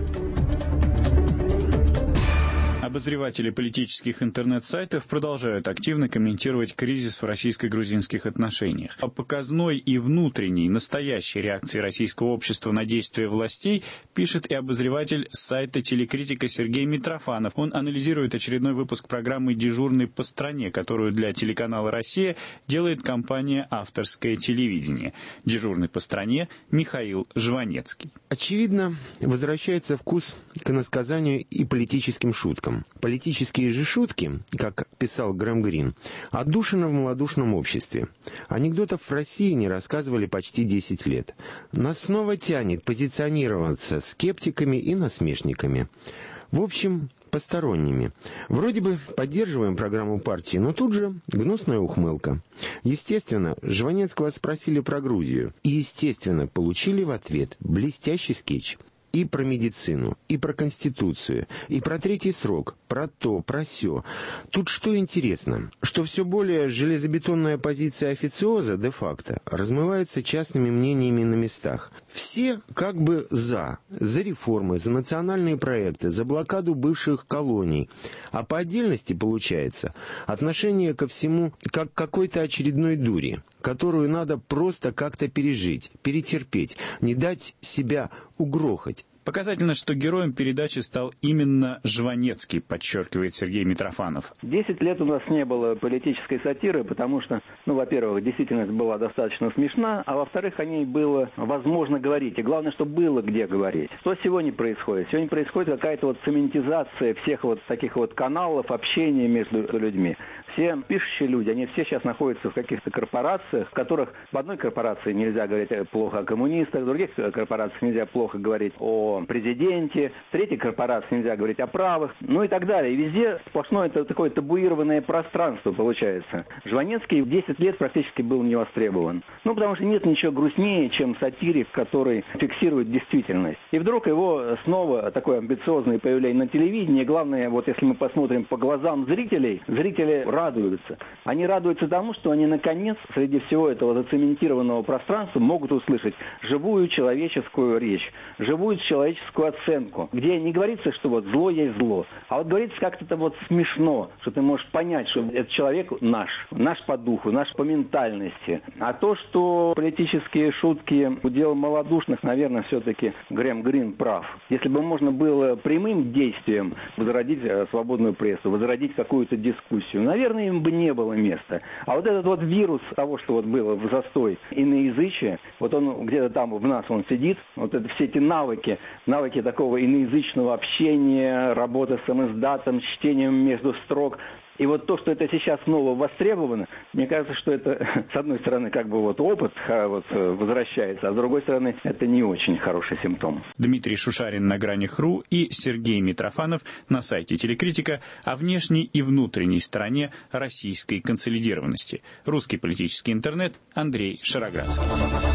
Обозреватели политических интернет-сайтов продолжают активно комментировать кризис в российско-грузинских отношениях. О показной и внутренней, настоящей реакции российского общества на действия властей пишет и обозреватель сайта «Телекритика» Сергей Митрофанов. Он анализирует очередной выпуск программы «Дежурный по стране», которую для телеканала «Россия» делает компания «Авторское телевидение». «Дежурный по стране» Михаил Жванецкий. Очевидно, возвращается вкус к иносказанию и политическим шуткам. Политические же шутки, как писал Грэм Грин, отдушина в малодушном обществе. Анекдотов в России не рассказывали почти 10 лет. Нас снова тянет позиционироваться скептиками и насмешниками. В общем, посторонними. Вроде бы поддерживаем программу партии, но тут же гнусная ухмылка. Естественно, Жванецкого спросили про Грузию. И, естественно, получили в ответ блестящий скетч. И про медицину, и про Конституцию, и про третий срок, про то, про сё. Тут что интересно, что все более железобетонная позиция официоза де-факто размывается частными мнениями на местах. Все как бы за реформы, за национальные проекты, за блокаду бывших колоний. А по отдельности получается отношение ко всему как к какой-то очередной дури, которую надо просто как-то пережить, перетерпеть, не дать себя угрохать. Показательно, что героем передачи стал именно Жванецкий, подчеркивает Сергей Митрофанов. 10 лет у нас не было политической сатиры, потому что, во-первых, действительность была достаточно смешна, а во-вторых, о ней было возможно говорить. И главное, что было где говорить. Что сегодня происходит? Сегодня происходит какая-то цементизация всех таких каналов общения между людьми. Все пишущие люди, они все сейчас находятся в каких-то корпорациях, в которых в одной корпорации нельзя говорить плохо о коммунистах, в других корпорациях нельзя плохо говорить о президенте, в третьей корпорации нельзя говорить о правых, и так далее. И везде сплошное такое табуированное пространство получается. Жванецкий 10 лет практически был не востребован. Потому что нет ничего грустнее, чем сатирик, который фиксирует действительность. И вдруг его снова такое амбициозное появление на телевидении. Главное, если мы посмотрим по глазам зрителей, зрители радуются. Они радуются тому, что они наконец среди всего этого зацементированного пространства могут услышать живую человеческую речь, живую человеческую оценку, где не говорится, что зло есть зло, а говорится как-то смешно, что ты можешь понять, что этот человек наш по духу, наш по ментальности. А то, что политические шутки удел малодушных, наверное, все-таки Грэм Грин прав. Если бы можно было прямым действием возродить свободную прессу, возродить какую-то дискуссию, наверное, им бы не было места. А этот вирус того, что было в застой иноязычия, он где-то там в нас сидит, все эти навыки такого иноязычного общения, работы с самиздатом, чтением между строк. И то, что это сейчас снова востребовано, мне кажется, что это, с одной стороны, опыт возвращается, а с другой стороны, это не очень хороший симптом. Дмитрий Шушарин на Гранях.ру и Сергей Митрофанов на сайте «Телекритика» о внешней и внутренней стороне российской консолидированности. Русский политический интернет, Андрей Шароградский.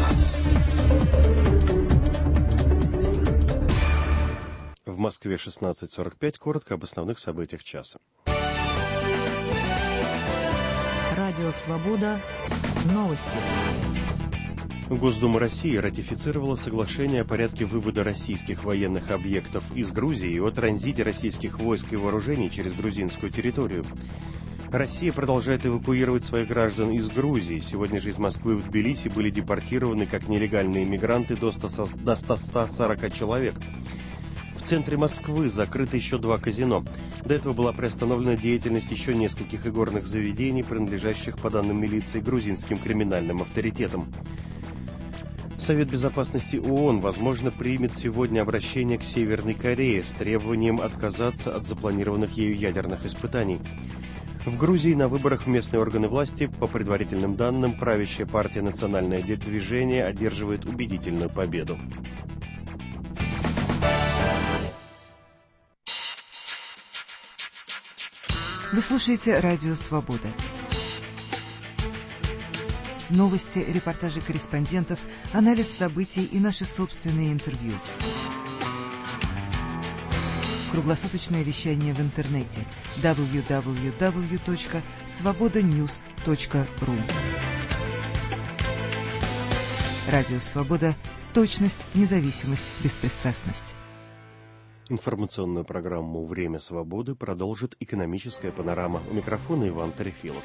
В Москве 16:45. Коротко об основных событиях часа. Радио «Свобода». Новости. Госдума России ратифицировала соглашение о порядке вывода российских военных объектов из Грузии и о транзите российских войск и вооружений через грузинскую территорию. Россия продолжает эвакуировать своих граждан из Грузии. Сегодня же из Москвы в Тбилиси были депортированы как нелегальные мигранты до 140 человек. В центре Москвы закрыты еще 2 казино. До этого была приостановлена деятельность еще нескольких игорных заведений, принадлежащих, по данным милиции, грузинским криминальным авторитетам. Совет безопасности ООН, возможно, примет сегодня обращение к Северной Корее с требованием отказаться от запланированных ею ядерных испытаний. В Грузии на выборах в местные органы власти, по предварительным данным, правящая партия «Национальное движение» одерживает убедительную победу. Вы слушаете «Радио Свобода». Новости, репортажи корреспондентов, анализ событий и наши собственные интервью. Круглосуточное вещание в интернете www.svobodanews.ru. Радио Свобода. Точность, независимость, беспристрастность. Информационную программу «Время свободы» продолжит экономическая панорама. У микрофона Иван Тарифилов.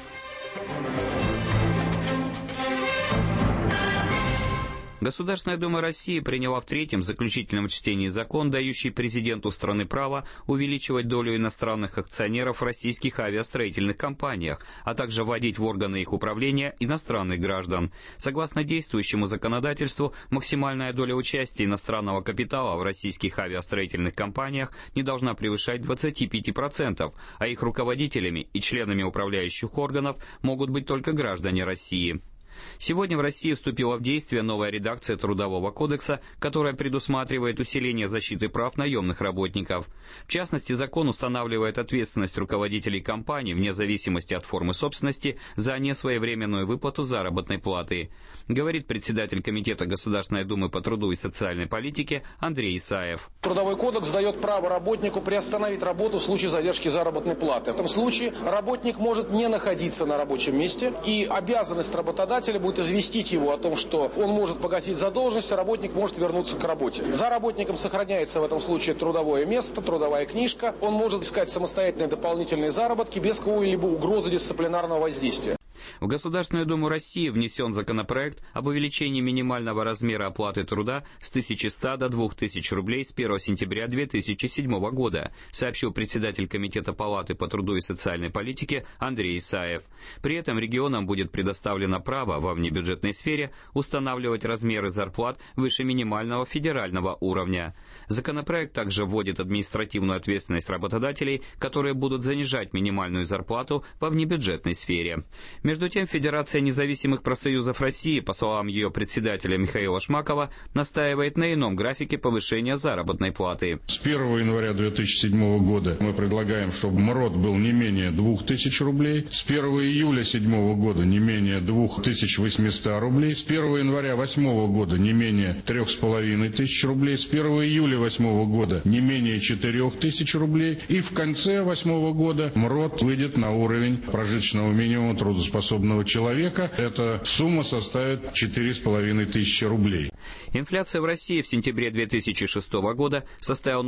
Государственная Дума России приняла в третьем заключительном чтении закон, дающий президенту страны право увеличивать долю иностранных акционеров в российских авиастроительных компаниях, а также вводить в органы их управления иностранных граждан. Согласно действующему законодательству, максимальная доля участия иностранного капитала в российских авиастроительных компаниях не должна превышать 25%, а их руководителями и членами управляющих органов могут быть только граждане России. Сегодня в России вступила в действие новая редакция Трудового кодекса, которая предусматривает усиление защиты прав наемных работников. В частности, закон устанавливает ответственность руководителей компаний вне зависимости от формы собственности за несвоевременную выплату заработной платы, говорит председатель Комитета Государственной Думы по труду и социальной политике Андрей Исаев. Трудовой кодекс дает право работнику приостановить работу в случае задержки заработной платы. В этом случае работник может не находиться на рабочем месте, и обязанность работодателя будет известить его о том, что он может погасить задолженность, а работник может вернуться к работе. За работником сохраняется в этом случае трудовое место, трудовая книжка. Он может искать самостоятельные дополнительные заработки без какой-либо угрозы дисциплинарного воздействия. В Государственную Думу России внесен законопроект об увеличении минимального размера оплаты труда с 1100 до 2000 рублей с 1 сентября 2007 года, сообщил председатель Комитета Палаты по труду и социальной политике Андрей Исаев. При этом регионам будет предоставлено право во внебюджетной сфере устанавливать размеры зарплат выше минимального федерального уровня. Законопроект также вводит административную ответственность работодателей, которые будут занижать минимальную зарплату во внебюджетной сфере. Между тем, Федерация независимых профсоюзов России, по словам ее председателя Михаила Шмакова, настаивает на ином графике повышения заработной платы. С 1 января 2007 года мы предлагаем, чтобы МРОТ был не менее 2000 рублей, с 1 июля 2007 года не менее 2800 рублей, с 1 января 2008 года не менее 3500 рублей, с 1 июля 2008 года не менее 4000 рублей, и в конце 2008 года МРОТ выйдет на уровень прожиточного минимума трудоспособного человека. Эта сумма составит 4500 рублей. Инфляция в России в сентябре 2006 года составила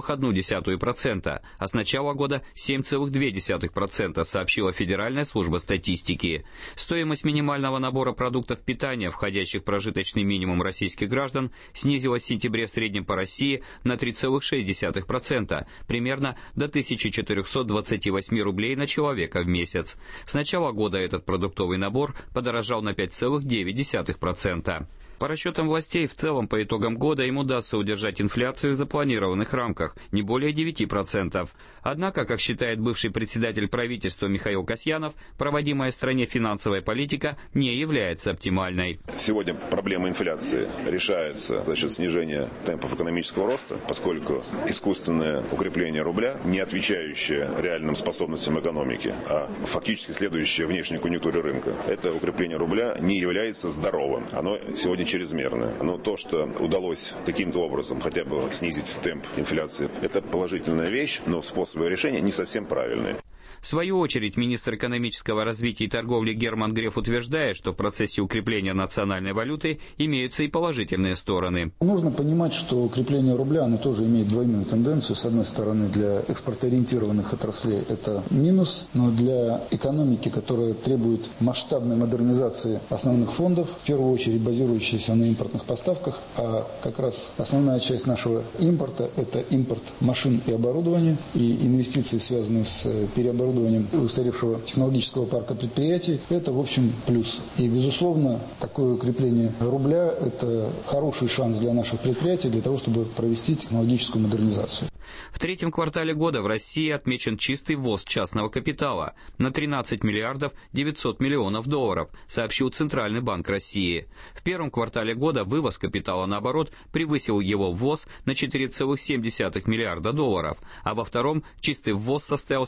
0,1%, а с начала года 7,2%, сообщила Федеральная служба статистики. Стоимость минимального набора продуктов питания, входящих в прожиточный минимум российских граждан, снизилась в сентябре в среднем по России на 3,6%, примерно до 1428 рублей на человека в месяц. С начала года этот продуктовый набор подорожал на 5,9%. По расчетам властей, в целом по итогам года им удастся удержать инфляцию в запланированных рамках, не более 9%. Однако, как считает бывший председатель правительства Михаил Касьянов, проводимая в стране финансовая политика не является оптимальной. Сегодня проблема инфляции решается за счет снижения темпов экономического роста, поскольку искусственное укрепление рубля, не отвечающее реальным способностям экономики, а фактически следующее внешней конъюнктуре рынка, это укрепление рубля не является здоровым. Оно сегодня чрезмерное. Но то, что удалось каким-то образом хотя бы снизить темп инфляции, это положительная вещь, но способы решения не совсем правильные. В свою очередь, министр экономического развития и торговли Герман Греф утверждает, что в процессе укрепления национальной валюты имеются и положительные стороны. Нужно понимать, что укрепление рубля, оно тоже имеет двойную тенденцию. С одной стороны, для экспортоориентированных отраслей это минус, но для экономики, которая требует масштабной модернизации основных фондов, в первую очередь базирующиеся на импортных поставках, а как раз основная часть нашего импорта – это импорт машин и оборудования, и инвестиции, связанные с переоборудованием устаревшего технологического парка предприятий, это, в общем, плюс. И, безусловно, такое укрепление рубля – это хороший шанс для наших предприятий для того, чтобы провести технологическую модернизацию. В третьем квартале года в России отмечен чистый ввоз частного капитала на 13 миллиардов 900 миллионов долларов, сообщил Центральный банк России. В первом квартале года вывоз капитала, наоборот, превысил его ввоз на 4,7 миллиарда долларов, а во втором чистый ввоз составил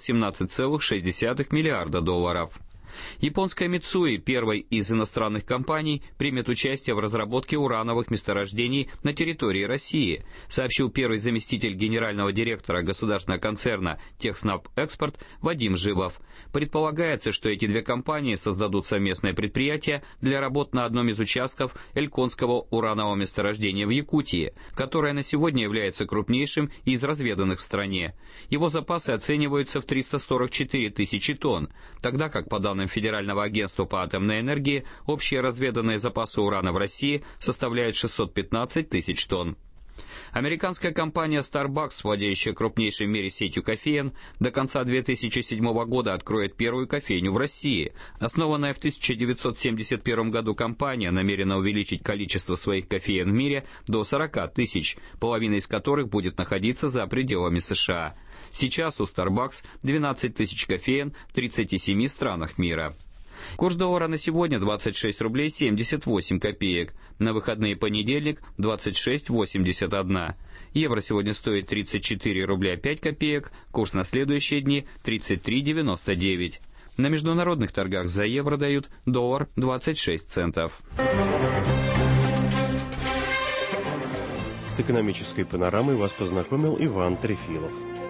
17,6 миллиарда долларов. Японская Мицуи, первой из иностранных компаний, примет участие в разработке урановых месторождений на территории России, сообщил первый заместитель генерального директора государственного концерна «Техснаб-Экспорт» Вадим Живов. Предполагается, что эти две компании создадут совместное предприятие для работ на одном из участков Эльконского уранового месторождения в Якутии, которое на сегодня является крупнейшим из разведанных в стране. Его запасы оцениваются в 344 тысячи тонн, тогда как, по данным Федерального агентства по атомной энергии, общие разведанные запасы урана в России составляют 615 тысяч тонн. Американская компания Starbucks, владеющая крупнейшей в мире сетью кофеен, до конца 2007 года откроет первую кофейню в России. Основанная в 1971 году компания намерена увеличить количество своих кофеен в мире до 40 тысяч, половина из которых будет находиться за пределами США. Сейчас у Starbucks 12 тысяч кофеен в 37 странах мира. Курс доллара на сегодня 26 рублей 78 копеек. На выходные понедельник 26,81. Евро сегодня стоит 34 рубля 5 копеек. Курс на следующие дни 33,99. На международных торгах за евро дают доллар 26 центов. С экономической панорамой вас познакомил Иван Трефилов.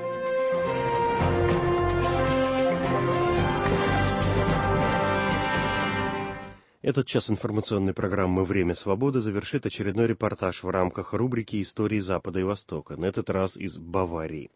Этот час информационной программы «Время свободы» завершит очередной репортаж в рамках рубрики «Истории Запада и Востока», на этот раз из Баварии.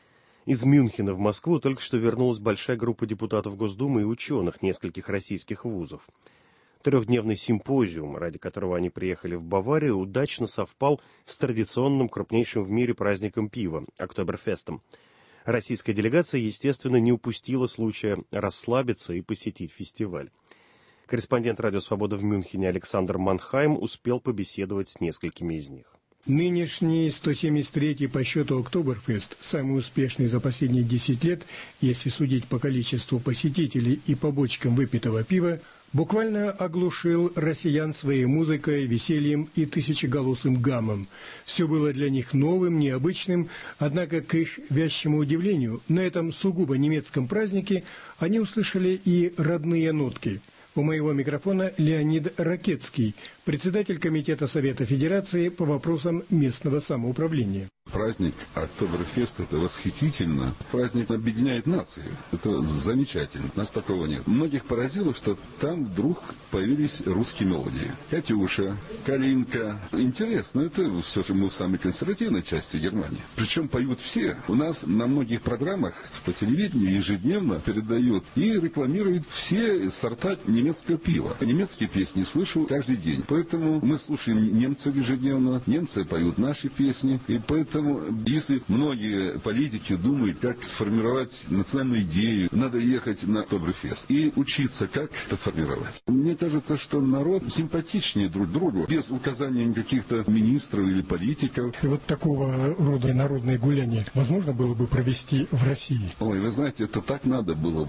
Из Мюнхена в Москву только что вернулась большая группа депутатов Госдумы и ученых нескольких российских вузов. Трехдневный симпозиум, ради которого они приехали в Баварию, удачно совпал с традиционным крупнейшим в мире праздником пива – Октоберфестом. Российская делегация, естественно, не упустила случая расслабиться и посетить фестиваль. Корреспондент «Радио Свобода» в Мюнхене Александр Манхайм успел побеседовать с несколькими из них. Нынешний 173-й по счету Октоберфест, самый успешный за последние 10 лет, если судить по количеству посетителей и по бочкам выпитого пива, буквально оглушил россиян своей музыкой, весельем и тысячеголосым гамом. Все было для них новым, необычным, однако, к их вящему удивлению, на этом сугубо немецком празднике они услышали и родные нотки. У моего микрофона Леонид Ракетский, председатель Комитета Совета Федерации по вопросам местного самоуправления. Праздник Октоберфест – это восхитительно. Праздник объединяет нации. Это замечательно. Нас такого нет. Многих поразило, что там вдруг появились русские мелодии. Катюша, Калинка. Интересно. Это все же мы в самой консервативной части Германии. Причем поют все. У нас на многих программах по телевидению ежедневно передают и рекламируют все сорта немецкого пива. Немецкие песни слышу каждый день. Поэтому мы слушаем немцев ежедневно. Немцы поют наши песни. И поэтому если многие политики думают, как сформировать национальную идею, надо ехать на Октоберфест и учиться, как это формировать. Мне кажется, что народ симпатичнее друг другу, без указания каких-то министров или политиков. И вот такого рода народное гуляние возможно было бы провести в России? Ой, вы знаете, это так надо было бы.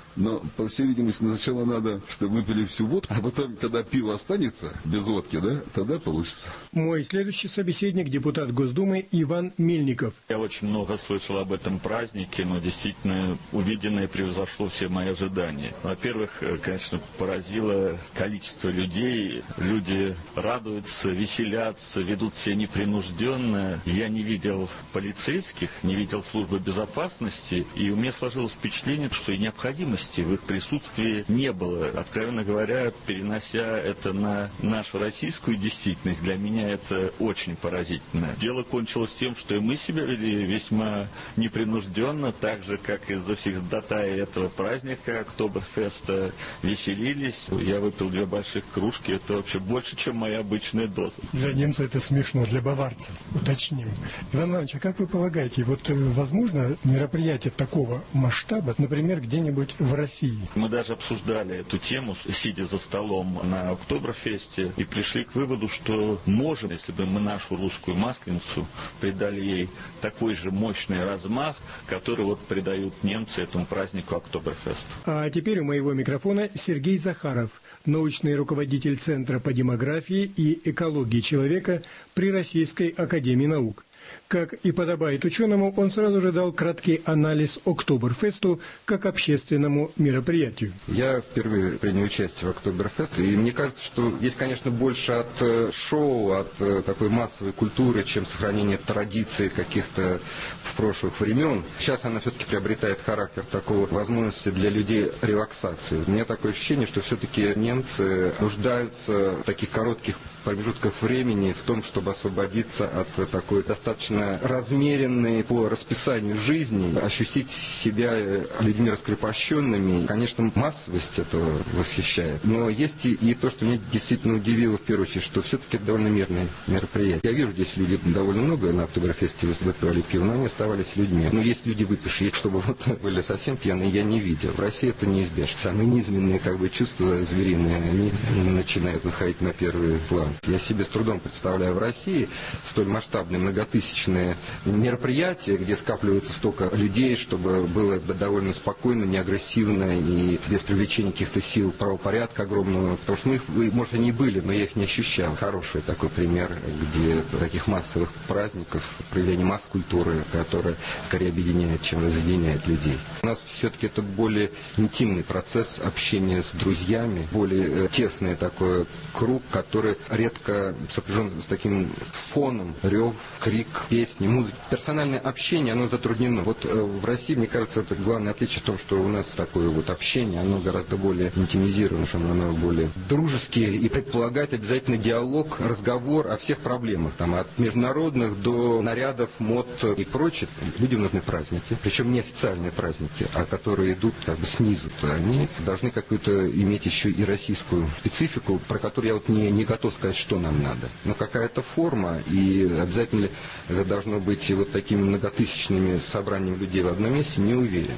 Но, по всей видимости, сначала надо, чтобы выпили всю водку, а потом, когда пиво останется без водки, да, тогда получится. Мой следующий собеседник – депутат Госдумы Иван Мельников. Я очень много слышал об этом празднике, но действительно увиденное превзошло все мои ожидания. Во-первых, конечно, поразило количество людей. Люди радуются, веселятся, ведут себя непринужденно. Я не видел полицейских, не видел службы безопасности, и у меня сложилось впечатление, что и необходимости в их присутствии не было. Откровенно говоря, перенося это на нашу российскую действительность, для меня это очень поразительно. Дело кончилось тем, что и мы себя вели весьма непринужденно, так же, как и завсегдатаи этого праздника, Октоберфеста, веселились. Я выпил 2 больших кружки, это вообще больше, чем моя обычная доза. Для немца это смешно, для баварцев, уточним. Иван Иванович, а как вы полагаете, вот возможно мероприятие такого масштаба, например, где-нибудь в России? Мы даже обсуждали эту тему, сидя за столом на Октоберфесте, и пришли к выводу, что можем, если бы мы нашу русскую Масленицу придали ей такой же мощный размах, который вот придают немцы этому празднику Октоберфест. А теперь у моего микрофона Сергей Захаров, научный руководитель Центра по демографии и экологии человека при Российской академии наук. Как и подобает ученому, он сразу же дал краткий анализ Октоберфесту как общественному мероприятию. Я впервые принял участие в Октоберфесте, и мне кажется, что здесь, конечно, больше от шоу, от такой массовой культуры, чем сохранение традиций каких-то в прошлых времен. Сейчас она все-таки приобретает характер такого возможности для людей релаксации. У меня такое ощущение, что все-таки немцы нуждаются в таких коротких промежутках времени в том, чтобы освободиться от такой достаточно размеренной по расписанию жизни, ощутить себя людьми раскрепощенными. Конечно, массовость этого восхищает. Но есть и то, что меня действительно удивило в первую очередь, что все-таки это довольно мирное мероприятие. Я вижу здесь люди довольно много на Октоберфесте выпивали пиво, но они оставались людьми. Но есть люди выпившие, чтобы вот были совсем пьяные, я не видел. В России это неизбежно. Самые низменные чувства звериные, они начинают выходить на первый план. Я себе с трудом представляю в России столь масштабные многотысячные мероприятия, где скапливается столько людей, чтобы было довольно спокойно, неагрессивно и без привлечения каких-то сил правопорядка огромного. Потому что мы, может, они и были, но я их не ощущал. Хороший такой пример, где таких массовых праздников, проявление масс-культуры, которая скорее объединяет, чем разъединяет людей. У нас все-таки это более интимный процесс общения с друзьями, более тесный такой круг, который редко сопряжен с таким фоном, рев, крик, песни, музыка. Персональное общение, оно затруднено. Вот в России, мне кажется, это главное отличие в том, что у нас такое вот общение, оно гораздо более интимизировано, оно более дружеское и предполагает обязательно диалог, разговор о всех проблемах, там, от международных до нарядов, мод и прочее. Людям нужны праздники, причем не официальные праздники, а которые идут снизу. Они должны какую-то иметь еще и российскую специфику, про которую я вот не готов сказать, что нам надо. Но какая-то форма, и обязательно ли это должно быть вот такими многотысячными собраниями людей в одном месте, не уверен.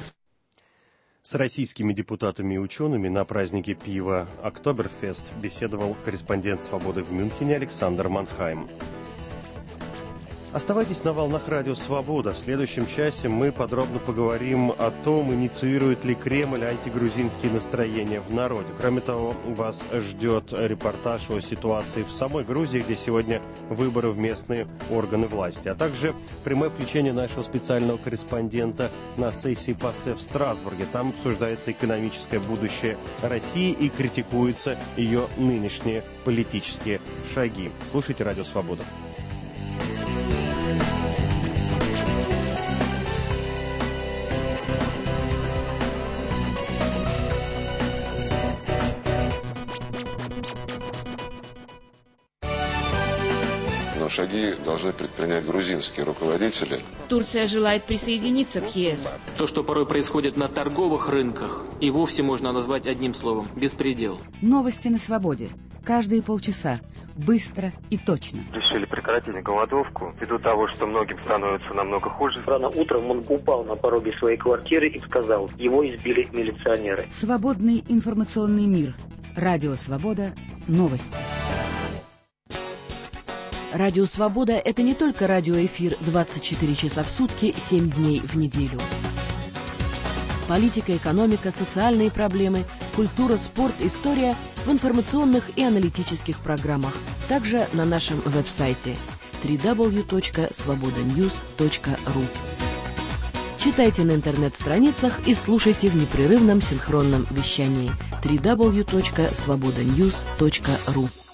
С российскими депутатами и учеными на празднике пива Октоберфест беседовал корреспондент «Свободы» в Мюнхене Александр Манхайм. Оставайтесь на волнах радио «Свобода». В следующем часе мы подробно поговорим о том, инициирует ли Кремль антигрузинские настроения в народе. Кроме того, вас ждет репортаж о ситуации в самой Грузии, где сегодня выборы в местные органы власти, а также прямое включение нашего специального корреспондента на сессии ПАСЕ в Страсбурге. Там обсуждается экономическое будущее России и критикуются ее нынешние политические шаги. Слушайте радио «Свобода». Шаги должны предпринять грузинские руководители. Турция желает присоединиться к ЕС. То, что порой происходит на торговых рынках, и вовсе можно назвать одним словом – беспредел. Новости на свободе. Каждые полчаса. Быстро и точно. Решили прекратить голодовку ввиду того, что многим становится намного хуже. Рано утром он упал на пороге своей квартиры и сказал, его избили милиционеры. Свободный информационный мир. Радио «Свобода». Новости. Радио «Свобода» — это не только радиоэфир 24 часа в сутки, 7 дней в неделю. политика, экономика, социальные проблемы, культура, спорт, история в информационных и аналитических программах. Также на нашем веб-сайте www.svobodanews.ru. Читайте на интернет-страницах и слушайте в непрерывном синхронном вещании www.svobodanews.ru.